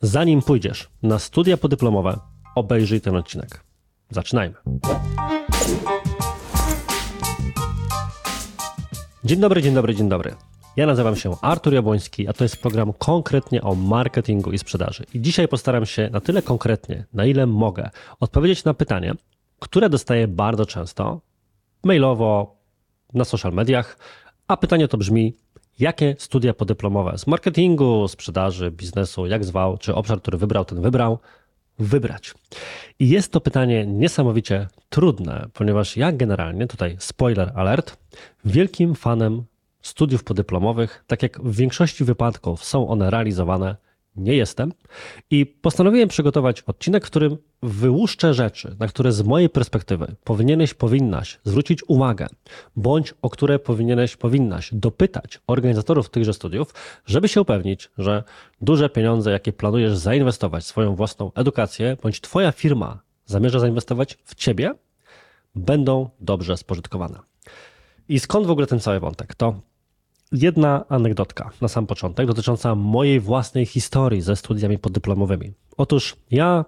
Zanim pójdziesz na studia podyplomowe, obejrzyj ten odcinek. Zaczynajmy. Dzień dobry. Ja nazywam się Artur Jabłoński, a to jest program konkretnie o marketingu i sprzedaży. I dzisiaj postaram się na tyle konkretnie, na ile mogę, odpowiedzieć na pytanie, które dostaję bardzo często, mailowo, na social mediach, a pytanie to brzmi: jakie studia podyplomowe z marketingu, sprzedaży, biznesu, jak zwał, czy obszar, który wybrał, ten wybrać. I jest to pytanie niesamowicie trudne, ponieważ ja generalnie, tutaj spoiler alert, wielkim fanem studiów podyplomowych, tak jak w większości wypadków są one realizowane, nie jestem i postanowiłem przygotować odcinek, w którym wyłuszczę rzeczy, na które z mojej perspektywy powinnaś zwrócić uwagę, bądź o które powinnaś dopytać organizatorów tychże studiów, żeby się upewnić, że duże pieniądze, jakie planujesz zainwestować w swoją własną edukację, bądź twoja firma zamierza zainwestować w ciebie, będą dobrze spożytkowane. I skąd w ogóle ten cały wątek? To jedna anegdotka na sam początek dotycząca mojej własnej historii ze studiami podyplomowymi. Otóż ja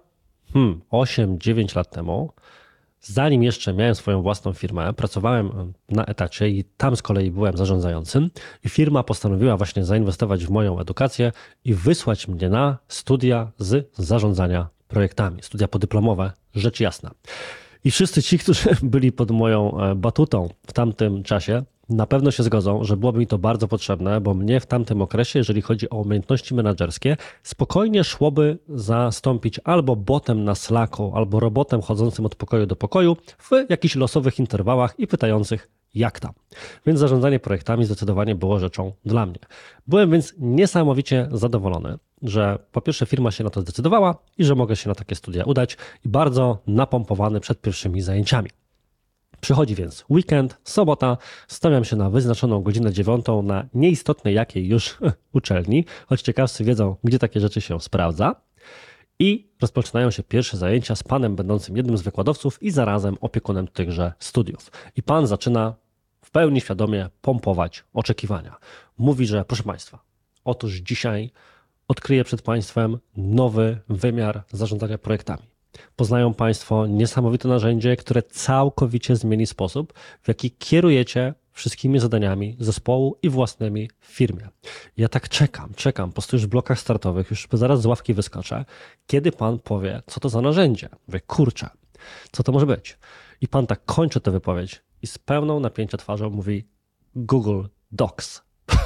8-9 lat temu, zanim jeszcze miałem swoją własną firmę, pracowałem na etacie i tam z kolei byłem zarządzającym i firma postanowiła właśnie zainwestować w moją edukację i wysłać mnie na studia z zarządzania projektami, studia podyplomowe, rzecz jasna. I wszyscy ci, którzy byli pod moją batutą w tamtym czasie, na pewno się zgodzą, że byłoby mi to bardzo potrzebne, bo mnie w tamtym okresie, jeżeli chodzi o umiejętności menedżerskie, spokojnie szłoby zastąpić albo botem na Slacku, albo robotem chodzącym od pokoju do pokoju w jakichś losowych interwałach i pytających, jak tam. Więc zarządzanie projektami zdecydowanie było rzeczą dla mnie. Byłem więc niesamowicie zadowolony, że po pierwsze firma się na to zdecydowała i że mogę się na takie studia udać i bardzo napompowany przed pierwszymi zajęciami. Przychodzi więc weekend, sobota, stawiam się na wyznaczoną godzinę 9 na nieistotnej jakiej już uczelni, choć ciekawcy wiedzą, gdzie takie rzeczy się sprawdza. I rozpoczynają się pierwsze zajęcia z panem będącym jednym z wykładowców i zarazem opiekunem tychże studiów. I pan zaczyna w pełni świadomie pompować oczekiwania. Mówi, że proszę państwa, otóż dzisiaj odkryję przed państwem nowy wymiar zarządzania projektami. Poznają państwo niesamowite narzędzie, które całkowicie zmieni sposób, w jaki kierujecie wszystkimi zadaniami zespołu i własnymi w firmie. Ja tak czekam, po prostu już w blokach startowych, już zaraz z ławki wyskoczę, kiedy pan powie, co to za narzędzie. Mówię, kurczę, co to może być? I pan tak kończy tę wypowiedź i z pełną napięcia twarzą mówi Google Docs.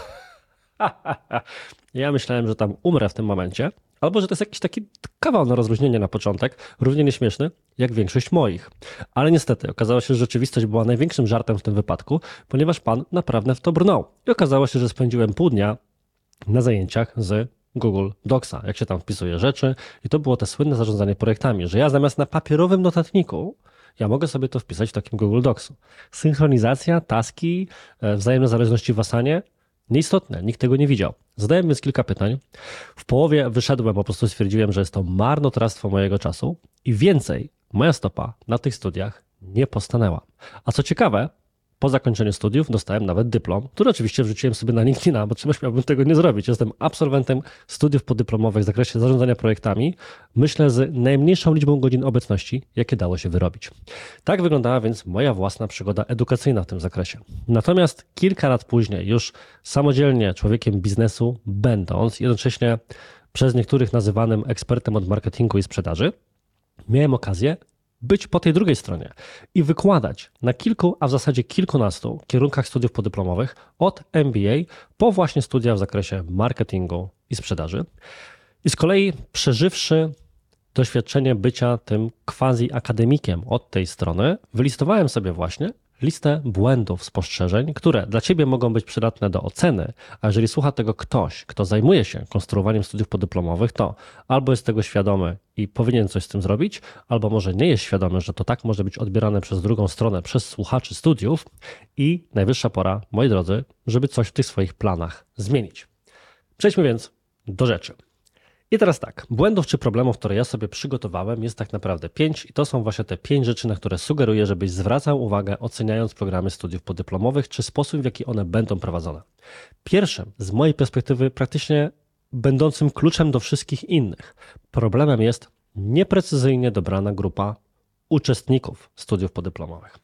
Ja myślałem, że tam umrę w tym momencie, albo że to jest jakiś taki kawał na rozluźnienie na początek, równie nieśmieszny jak większość moich. Ale niestety okazało się, że rzeczywistość była największym żartem w tym wypadku, ponieważ pan naprawdę w to brnął. I okazało się, że spędziłem pół dnia na zajęciach z Google Docsa, jak się tam wpisuje rzeczy i to było te słynne zarządzanie projektami, że ja zamiast na papierowym notatniku ja mogę sobie to wpisać w takim Google Docsu. Synchronizacja, taski, wzajemne zależności w Asanie, nieistotne, nikt tego nie widział. Zadałem więc kilka pytań. W połowie wyszedłem, po prostu stwierdziłem, że jest to marnotrawstwo mojego czasu i więcej moja stopa na tych studiach nie postanęła. A co ciekawe, po zakończeniu studiów dostałem nawet dyplom, który oczywiście wrzuciłem sobie na LinkedIna, bo czemu miałbym tego nie zrobić. Jestem absolwentem studiów podyplomowych w zakresie zarządzania projektami, myślę z najmniejszą liczbą godzin obecności, jakie dało się wyrobić. Tak wyglądała więc moja własna przygoda edukacyjna w tym zakresie. Natomiast kilka lat później, już samodzielnie człowiekiem biznesu będąc, jednocześnie przez niektórych nazywanym ekspertem od marketingu i sprzedaży, miałem okazję być po tej drugiej stronie i wykładać na kilku, a w zasadzie kilkunastu kierunkach studiów podyplomowych od MBA po właśnie studia w zakresie marketingu i sprzedaży. I z kolei przeżywszy doświadczenie bycia tym quasi-akademikiem od tej strony, wylistowałem sobie właśnie listę błędów, spostrzeżeń, które dla ciebie mogą być przydatne do oceny, a jeżeli słucha tego ktoś, kto zajmuje się konstruowaniem studiów podyplomowych, to albo jest tego świadomy i powinien coś z tym zrobić, albo może nie jest świadomy, że to tak może być odbierane przez drugą stronę, przez słuchaczy studiów i najwyższa pora, moi drodzy, żeby coś w tych swoich planach zmienić. Przejdźmy więc do rzeczy. I teraz tak, błędów czy problemów, które ja sobie przygotowałem, jest tak naprawdę 5 i to są właśnie te 5 rzeczy, na które sugeruję, żebyś zwracał uwagę, oceniając programy studiów podyplomowych, czy sposób, w jaki one będą prowadzone. Pierwszym, z mojej perspektywy praktycznie będącym kluczem do wszystkich innych. Problemem jest nieprecyzyjnie dobrana grupa uczestników studiów podyplomowych.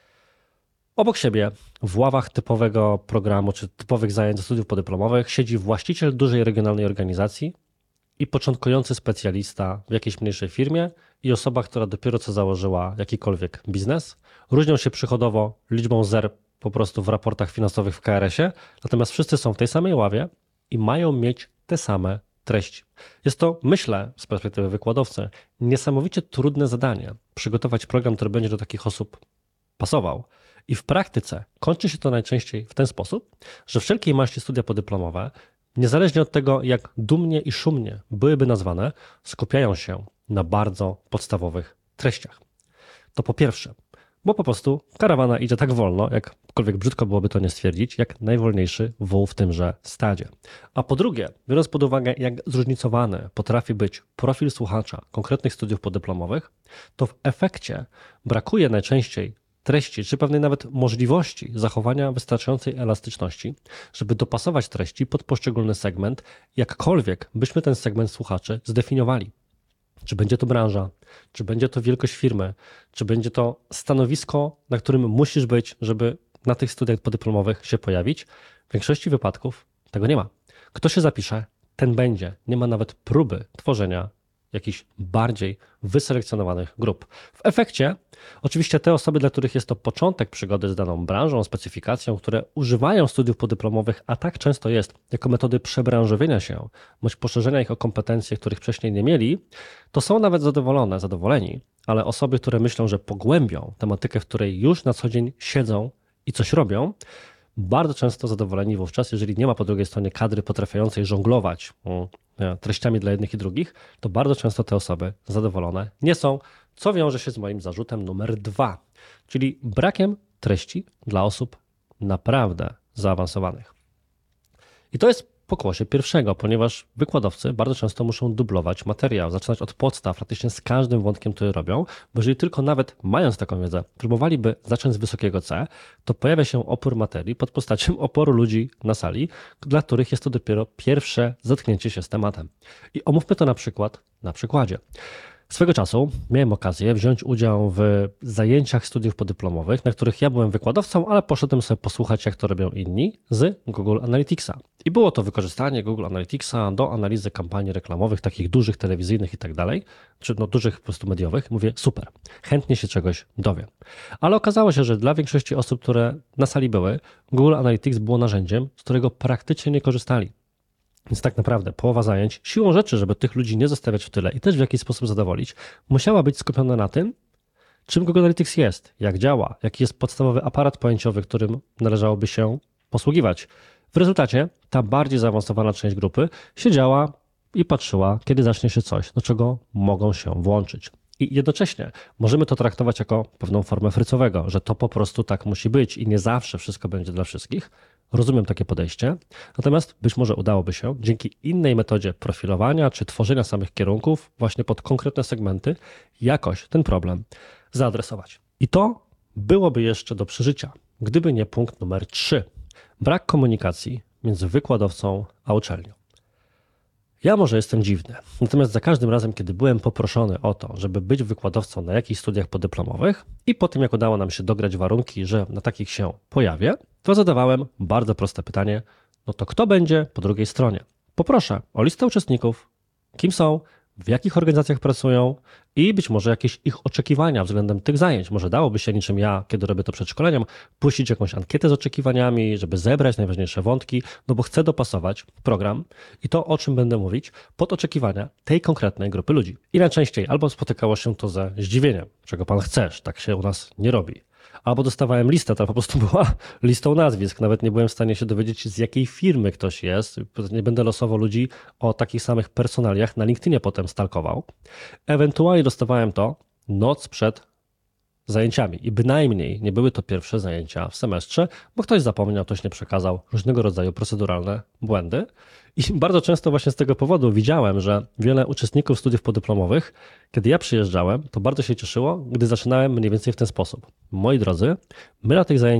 Obok siebie w ławach typowego programu czy typowych zajęć ze studiów podyplomowych siedzi właściciel dużej regionalnej organizacji i początkujący specjalista w jakiejś mniejszej firmie i osoba, która dopiero co założyła jakikolwiek biznes. Różnią się przychodowo liczbą zer po prostu w raportach finansowych w KRS-ie, natomiast wszyscy są w tej samej ławie i mają mieć te same treści. Jest to, myślę, z perspektywy wykładowcy, niesamowicie trudne zadanie przygotować program, który będzie do takich osób pasował. I w praktyce kończy się to najczęściej w ten sposób, że wszelkiej maści studia podyplomowe, niezależnie od tego, jak dumnie i szumnie byłyby nazwane, skupiają się na bardzo podstawowych treściach. To po pierwsze, bo po prostu karawana idzie tak wolno, jakkolwiek brzydko byłoby to nie stwierdzić, jak najwolniejszy wół w tymże stadzie. A po drugie, biorąc pod uwagę, jak zróżnicowany potrafi być profil słuchacza konkretnych studiów podyplomowych, to w efekcie brakuje najczęściej treści, czy pewnej nawet możliwości zachowania wystarczającej elastyczności, żeby dopasować treści pod poszczególny segment, jakkolwiek byśmy ten segment słuchaczy zdefiniowali. Czy będzie to branża, czy będzie to wielkość firmy, czy będzie to stanowisko, na którym musisz być, żeby na tych studiach podyplomowych się pojawić. W większości wypadków tego nie ma. Kto się zapisze, ten będzie. Nie ma nawet próby tworzenia jakichś bardziej wyselekcjonowanych grup. W efekcie oczywiście te osoby, dla których jest to początek przygody z daną branżą, specyfikacją, które używają studiów podyplomowych, a tak często jest, jako metody przebranżowienia się, bądź poszerzenia ich o kompetencje, których wcześniej nie mieli, to są nawet zadowoleni, ale osoby, które myślą, że pogłębią tematykę, w której już na co dzień siedzą i coś robią, bardzo często zadowoleni wówczas, jeżeli nie ma po drugiej stronie kadry potrafiącej żonglować treściami dla jednych i drugich, to bardzo często te osoby zadowolone nie są, co wiąże się z moim zarzutem numer 2, czyli brakiem treści dla osób naprawdę zaawansowanych. I to jest pokłosie pierwszego, ponieważ wykładowcy bardzo często muszą dublować materiał, zaczynać od podstaw, praktycznie z każdym wątkiem, który robią, bo jeżeli tylko nawet mając taką wiedzę, próbowaliby zacząć z wysokiego C, to pojawia się opór materii pod postacią oporu ludzi na sali, dla których jest to dopiero pierwsze zetknięcie się z tematem. I omówmy to na przykładzie. Swego czasu miałem okazję wziąć udział w zajęciach studiów podyplomowych, na których ja byłem wykładowcą, ale poszedłem sobie posłuchać, jak to robią inni z Google Analyticsa. I było to wykorzystanie Google Analyticsa do analizy kampanii reklamowych, takich dużych, telewizyjnych i tak dalej, czy dużych po prostu mediowych. Mówię, super, chętnie się czegoś dowiem. Ale okazało się, że dla większości osób, które na sali były, Google Analytics było narzędziem, z którego praktycznie nie korzystali. Więc tak naprawdę połowa zajęć, siłą rzeczy, żeby tych ludzi nie zostawiać w tyle i też w jakiś sposób zadowolić, musiała być skupiona na tym, czym Google Analytics jest, jak działa, jaki jest podstawowy aparat pojęciowy, którym należałoby się posługiwać. W rezultacie ta bardziej zaawansowana część grupy siedziała i patrzyła, kiedy zacznie się coś, do czego mogą się włączyć. I jednocześnie możemy to traktować jako pewną formę frycowego, że to po prostu tak musi być i nie zawsze wszystko będzie dla wszystkich. Rozumiem takie podejście, natomiast być może udałoby się dzięki innej metodzie profilowania czy tworzenia samych kierunków właśnie pod konkretne segmenty jakoś ten problem zaadresować. I to byłoby jeszcze do przeżycia, gdyby nie punkt numer 3. Brak komunikacji między wykładowcą a uczelnią. Ja może jestem dziwny, natomiast za każdym razem, kiedy byłem poproszony o to, żeby być wykładowcą na jakichś studiach podyplomowych i po tym, jak udało nam się dograć warunki, że na takich się pojawię, to zadawałem bardzo proste pytanie, no to kto będzie po drugiej stronie? Poproszę o listę uczestników, kim są, w jakich organizacjach pracują i być może jakieś ich oczekiwania względem tych zajęć. Może dałoby się niczym ja, kiedy robię to przed szkoleniem, puścić jakąś ankietę z oczekiwaniami, żeby zebrać najważniejsze wątki, no bo chcę dopasować program i to, o czym będę mówić, pod oczekiwania tej konkretnej grupy ludzi. I najczęściej albo spotykało się to ze zdziwieniem, czego pan chcesz, tak się u nas nie robi. Albo dostawałem listę, ta po prostu była listą nazwisk. Nawet nie byłem w stanie się dowiedzieć, z jakiej firmy ktoś jest. Nie będę losowo ludzi o takich samych personaliach na LinkedInie potem stalkował. Ewentualnie dostawałem to noc przed zajęciami i bynajmniej nie były to pierwsze zajęcia w semestrze, bo ktoś zapomniał, ktoś nie przekazał, różnego rodzaju proceduralne błędy. I bardzo często właśnie z tego powodu widziałem, że wiele uczestników studiów podyplomowych, kiedy ja przyjeżdżałem, to bardzo się cieszyło, gdy zaczynałem mniej więcej w ten sposób. Moi drodzy, my na tych zajęciach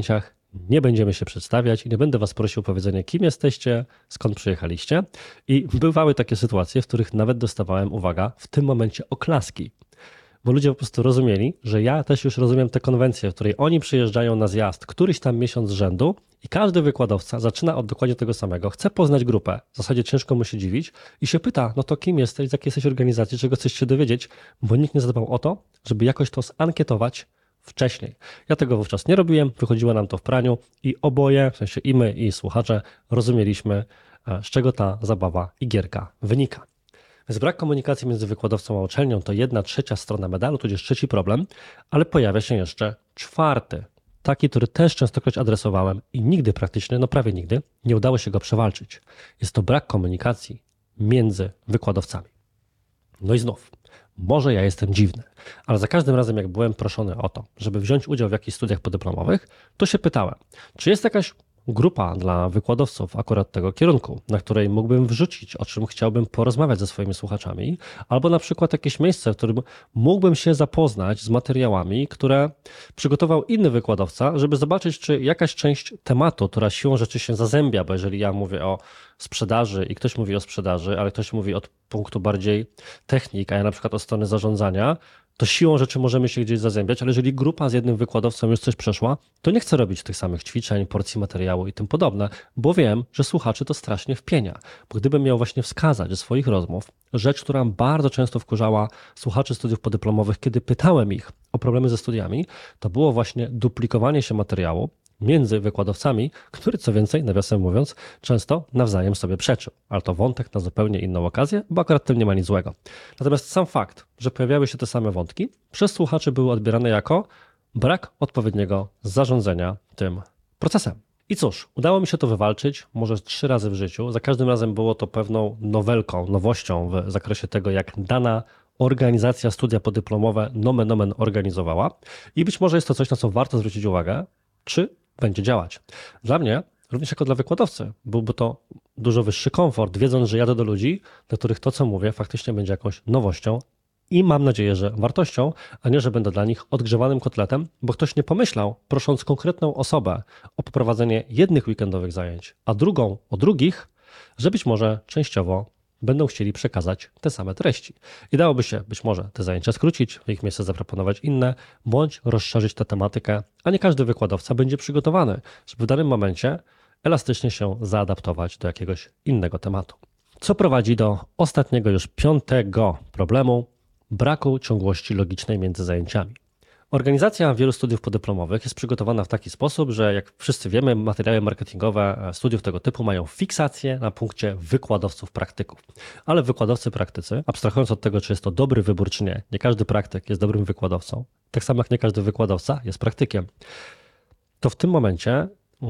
Nie będziemy się przedstawiać i nie będę was prosił o powiedzenie, kim jesteście, skąd przyjechaliście. I bywały takie sytuacje, w których nawet dostawałem, uwaga, w tym momencie oklaski. Bo ludzie po prostu rozumieli, że ja też już rozumiem tę konwencję, w której oni przyjeżdżają na zjazd któryś tam miesiąc z rzędu i każdy wykładowca zaczyna od dokładnie tego samego. Chce poznać grupę, w zasadzie ciężko mu się dziwić i się pyta, no to kim jesteś, z jakiej jesteś organizacji, czego chcesz się dowiedzieć, bo nikt nie zadbał o to, żeby jakoś to zankietować wcześniej. Ja tego wówczas nie robiłem, wychodziło nam to w praniu i oboje, w sensie i my, i słuchacze, rozumieliśmy, z czego ta zabawa i gierka wynika. Więc brak komunikacji między wykładowcą a uczelnią to 1/3 strona medalu, tudzież trzeci problem, ale pojawia się jeszcze czwarty, taki, który też częstokroć adresowałem i nigdy praktycznie, no prawie nigdy, nie udało się go przewalczyć. Jest to brak komunikacji między wykładowcami. No i znów, może ja jestem dziwny, ale za każdym razem jak byłem proszony o to, żeby wziąć udział w jakichś studiach podyplomowych, to się pytałem, czy jest jakaś grupa dla wykładowców akurat tego kierunku, na której mógłbym wrzucić, o czym chciałbym porozmawiać ze swoimi słuchaczami, albo na przykład jakieś miejsce, w którym mógłbym się zapoznać z materiałami, które przygotował inny wykładowca, żeby zobaczyć, czy jakaś część tematu, która siłą rzeczy się zazębia, bo jeżeli ja mówię o sprzedaży i ktoś mówi o sprzedaży, ale ktoś mówi od punktu bardziej technik, a ja na przykład od strony zarządzania, to siłą rzeczy możemy się gdzieś zazębiać, ale jeżeli grupa z jednym wykładowcą już coś przeszła, to nie chcę robić tych samych ćwiczeń, porcji materiału i tym podobne, bo wiem, że słuchaczy to strasznie wpienia. Bo gdybym miał właśnie wskazać ze swoich rozmów rzecz, która bardzo często wkurzała słuchaczy studiów podyplomowych, kiedy pytałem ich o problemy ze studiami, to było właśnie duplikowanie się materiału między wykładowcami, który co więcej, nawiasem mówiąc, często nawzajem sobie przeczył. Ale to wątek na zupełnie inną okazję, bo akurat w tym nie ma nic złego. Natomiast sam fakt, że pojawiały się te same wątki, przez słuchaczy były odbierane jako brak odpowiedniego zarządzania tym procesem. I cóż, udało mi się to wywalczyć może 3 razy w życiu. Za każdym razem było to pewną nowelką, nowością w zakresie tego, jak dana organizacja studia podyplomowe nomen omen organizowała. I być może jest to coś, na co warto zwrócić uwagę, czy będzie działać. Dla mnie, również jako dla wykładowcy, byłby to dużo wyższy komfort, wiedząc, że jadę do ludzi, dla których to, co mówię, faktycznie będzie jakąś nowością i mam nadzieję, że wartością, a nie, że będę dla nich odgrzewanym kotletem, bo ktoś nie pomyślał, prosząc konkretną osobę o poprowadzenie jednych weekendowych zajęć, a drugą o drugich, że być może częściowo będą chcieli przekazać te same treści. I dałoby się być może te zajęcia skrócić, w ich miejsce zaproponować inne, bądź rozszerzyć tę tematykę, a nie każdy wykładowca będzie przygotowany, żeby w danym momencie elastycznie się zaadaptować do jakiegoś innego tematu. Co prowadzi do ostatniego, już 5. problemu, braku ciągłości logicznej między zajęciami. Organizacja wielu studiów podyplomowych jest przygotowana w taki sposób, że jak wszyscy wiemy, materiały marketingowe studiów tego typu mają fiksację na punkcie wykładowców praktyków. Ale wykładowcy praktycy, abstrahując od tego, czy jest to dobry wybór, czy nie każdy praktyk jest dobrym wykładowcą, tak samo jak nie każdy wykładowca jest praktykiem, to w tym momencie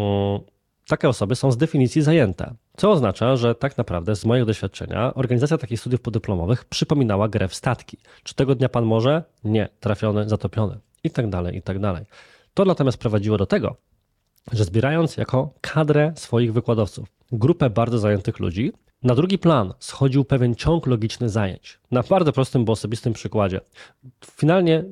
takie osoby są z definicji zajęte. Co oznacza, że tak naprawdę z mojego doświadczenia organizacja takich studiów podyplomowych przypominała grę w statki. Czy tego dnia pan może? Nie. Trafiony, zatopiony. I tak dalej, i tak dalej. To natomiast prowadziło do tego, że zbierając jako kadrę swoich wykładowców grupę bardzo zajętych ludzi, na drugi plan schodził pewien ciąg logiczny zajęć. Na bardzo prostym, bo osobistym przykładzie. Finalnie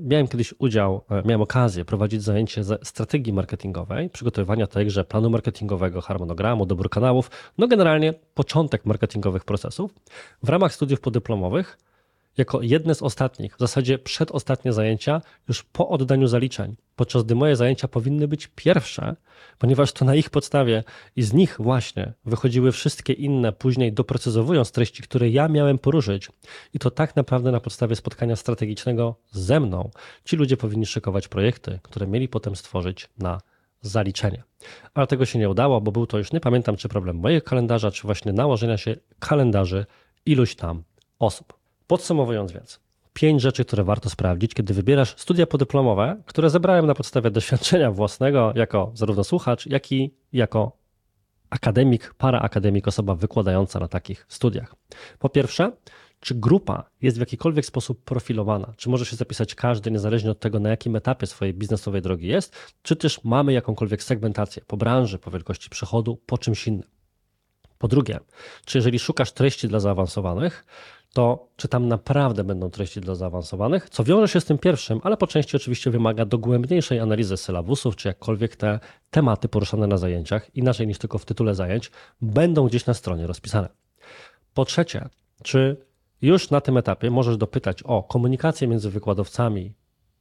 miałem okazję prowadzić zajęcie ze strategii marketingowej, przygotowywania także planu marketingowego, harmonogramu, doboru kanałów, no generalnie początek marketingowych procesów w ramach studiów podyplomowych jako jedne z ostatnich, w zasadzie przedostatnie zajęcia już po oddaniu zaliczeń, podczas gdy moje zajęcia powinny być pierwsze, ponieważ to na ich podstawie i z nich właśnie wychodziły wszystkie inne, później doprecyzowując treści, które ja miałem poruszyć. I to tak naprawdę na podstawie spotkania strategicznego ze mną ci ludzie powinni szykować projekty, które mieli potem stworzyć na zaliczenie. Ale tego się nie udało, bo był to już nie pamiętam, czy problem mojego kalendarza, czy właśnie nałożenia się kalendarzy iluś tam osób. Podsumowując więc, 5 rzeczy, które warto sprawdzić, kiedy wybierasz studia podyplomowe, które zebrałem na podstawie doświadczenia własnego jako zarówno słuchacz, jak i jako akademik, paraakademik, osoba wykładająca na takich studiach. Po pierwsze, czy grupa jest w jakikolwiek sposób profilowana? Czy może się zapisać każdy, niezależnie od tego, na jakim etapie swojej biznesowej drogi jest? Czy też mamy jakąkolwiek segmentację po branży, po wielkości przychodu, po czymś innym? Po drugie, czy jeżeli szukasz treści dla zaawansowanych, to czy tam naprawdę będą treści dla zaawansowanych, co wiąże się z tym pierwszym, ale po części oczywiście wymaga dogłębniejszej analizy sylabusów, czy jakkolwiek te tematy poruszane na zajęciach, inaczej niż tylko w tytule zajęć, będą gdzieś na stronie rozpisane. Po trzecie, czy już na tym etapie możesz dopytać o komunikację między wykładowcami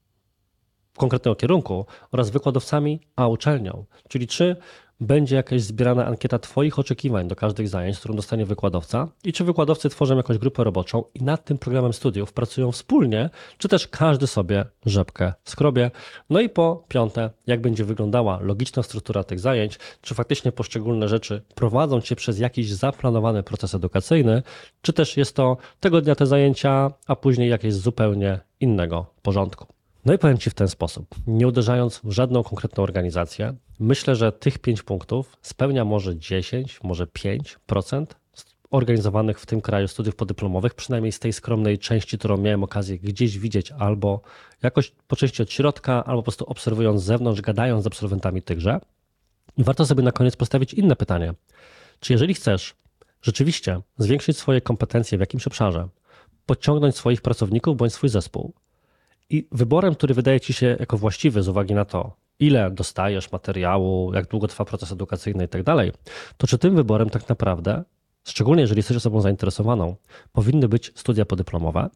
konkretnego kierunku oraz wykładowcami a uczelnią, czyli czy będzie jakaś zbierana ankieta Twoich oczekiwań do każdych zajęć, którą dostanie wykładowca i czy wykładowcy tworzą jakąś grupę roboczą i nad tym programem studiów pracują wspólnie, czy też każdy sobie rzepkę skrobie. No i po piąte, jak będzie wyglądała logiczna struktura tych zajęć, czy faktycznie poszczególne rzeczy prowadzą Cię przez jakiś zaplanowany proces edukacyjny, czy też jest to tego dnia te zajęcia, a później jakieś zupełnie innego porządku. No i powiem Ci w ten sposób, nie uderzając w żadną konkretną organizację, myślę, że tych 5 punktów spełnia może 10, może 5% organizowanych w tym kraju studiów podyplomowych, przynajmniej z tej skromnej części, którą miałem okazję gdzieś widzieć albo jakoś po części od środka, albo po prostu obserwując z zewnątrz, gadając z absolwentami tychże. I warto sobie na koniec postawić inne pytanie. Czy jeżeli chcesz rzeczywiście zwiększyć swoje kompetencje w jakimś obszarze, podciągnąć swoich pracowników bądź swój zespół, i wyborem, który wydaje Ci się jako właściwy z uwagi na to, ile dostajesz materiału, jak długo trwa proces edukacyjny i tak dalej, to czy tym wyborem tak naprawdę, szczególnie jeżeli jesteś osobą zainteresowaną, powinny być studia podyplomowe?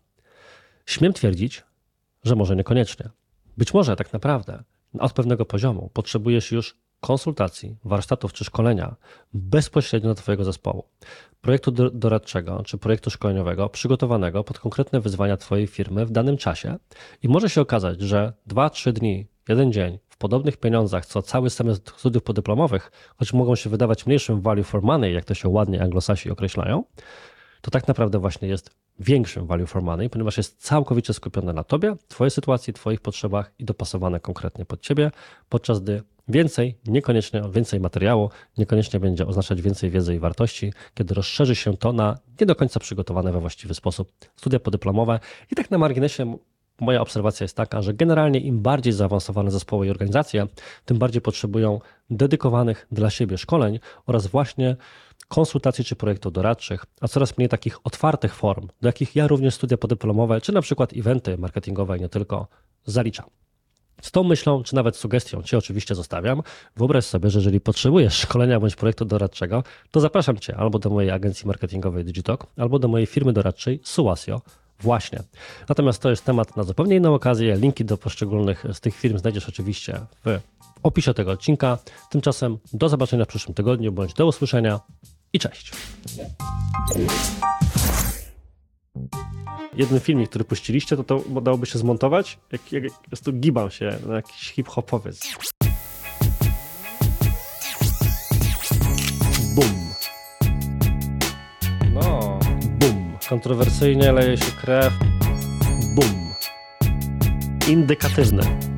Śmiem twierdzić, że może niekoniecznie. Być może tak naprawdę od pewnego poziomu potrzebujesz już konsultacji, warsztatów czy szkolenia bezpośrednio do Twojego zespołu. Projektu doradczego czy projektu szkoleniowego przygotowanego pod konkretne wyzwania Twojej firmy w danym czasie i może się okazać, że 2-3 dni, jeden dzień w podobnych pieniądzach co cały semestr studiów podyplomowych, choć mogą się wydawać mniejszym value for money, jak to się ładnie anglosasi określają, to tak naprawdę właśnie jest większym value for money, ponieważ jest całkowicie skupione na Tobie, Twojej sytuacji, Twoich potrzebach i dopasowane konkretnie pod Ciebie, podczas gdy więcej materiału, niekoniecznie będzie oznaczać więcej wiedzy i wartości, kiedy rozszerzy się to na nie do końca przygotowane we właściwy sposób studia podyplomowe. I tak na marginesie moja obserwacja jest taka, że generalnie im bardziej zaawansowane zespoły i organizacje, tym bardziej potrzebują dedykowanych dla siebie szkoleń oraz właśnie konsultacji czy projektów doradczych, a coraz mniej takich otwartych form, do jakich ja również studia podyplomowe, czy na przykład eventy marketingowe i nie tylko zaliczam. Z tą myślą, czy nawet sugestią Cię oczywiście zostawiam. Wyobraź sobie, że jeżeli potrzebujesz szkolenia bądź projektu doradczego, to zapraszam Cię albo do mojej agencji marketingowej Digitalk, albo do mojej firmy doradczej Suasio. Właśnie. Natomiast to jest temat na zupełnie inną okazję. Linki do poszczególnych z tych firm znajdziesz oczywiście w opisie tego odcinka. Tymczasem do zobaczenia w przyszłym tygodniu, bądź do usłyszenia i cześć. Jeden filmik, który puściliście, to dałoby się zmontować, jak po prostu gibam się na jakiś hip-hopowiec. Bum. No, bum. Kontrowersyjnie leje się krew. Bum. Indykatywny.